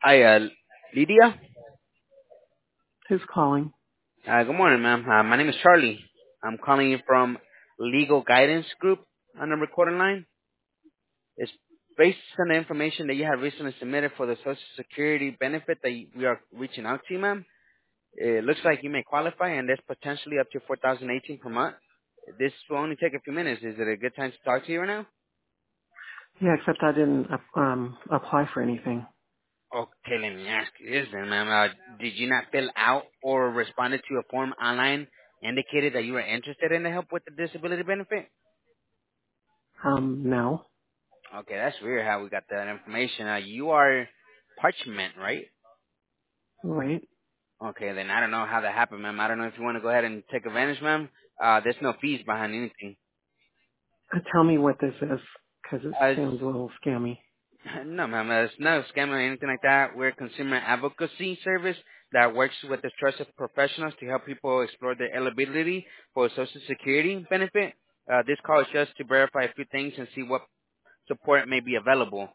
Hi, Lydia. Who's calling? Good morning, ma'am. My name is Charlie. I'm calling you from Legal Guidance Group on the recording line. It's based on the information that you have recently submitted for the Social Security benefit that we are reaching out to you, ma'am. It looks like you may qualify, and there's potentially up to 4,018 per month. This will only take a few minutes. Is it a good time to talk to you right now? Yeah, except I didn't apply for anything. Okay, let me ask you this then, ma'am. Did you not fill out or responded to a form online indicated that you were interested in the help with the disability benefit? No. Okay, that's weird how we got that information. You are Parchment, right? Wait. Okay, then I don't know how that happened, ma'am. I don't know if you want to go ahead and take advantage, ma'am. There's no fees behind anything. Tell me what this is, because it Uh, sounds a little scammy. no, ma'am. It's no scam or anything like that. We're a consumer advocacy service that works with the trusted professionals to help people explore their eligibility for Social Security benefit. This call is just to verify a few things and see what support may be available.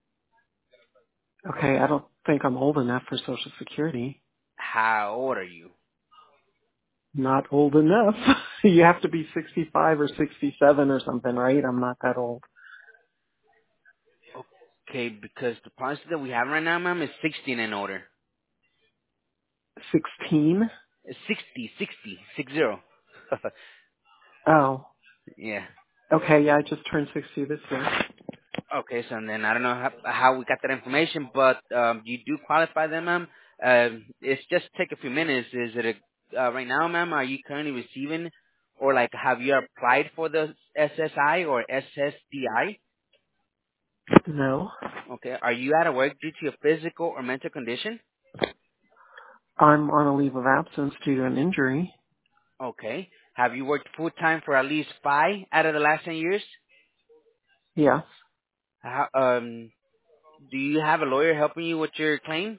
Okay, I don't think I'm old enough for Social Security. How old are you? Not old enough. You have to be 65 or 67 or something, right? I'm not that old. Okay, because the policy that we have right now, ma'am, is 16 and older. 16? It's 60. Oh. Yeah. Okay, yeah, I just turned 60 this year. Okay, so then I don't know how we got that information, but you do qualify then, ma'am. It's just take a few minutes. Is it right now, ma'am? Are you currently receiving, or like have you applied for the SSI or SSDI? No. Okay. Are you out of work due to a physical or mental condition? I'm on a leave of absence due to an injury. Okay. Have you worked full time for at least 5 out of the last 10 years? Yes. How, do you have a lawyer helping you with your claim?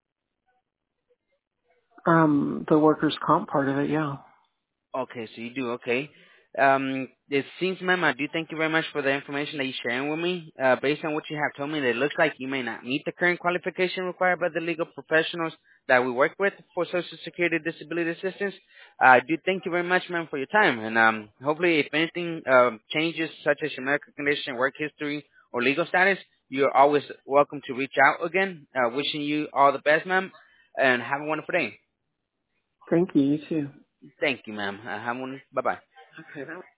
The workers' comp part of it, yeah. Okay, so you do. Okay. It seems, ma'am, I do thank you very much for the information that you're sharing with me. Based on what you have told me, it looks like you may not meet the current qualification required by the legal professionals that we work with for Social Security disability assistance. I do thank you very much, ma'am, for your time. And hopefully, if anything changes, such as your medical condition, work history, or legal status, you're always welcome to reach out again. Wishing you all the best, ma'am, and have a wonderful day. Thank you, you too. Thank you, ma'am. Have one. Bye-bye. Okay, that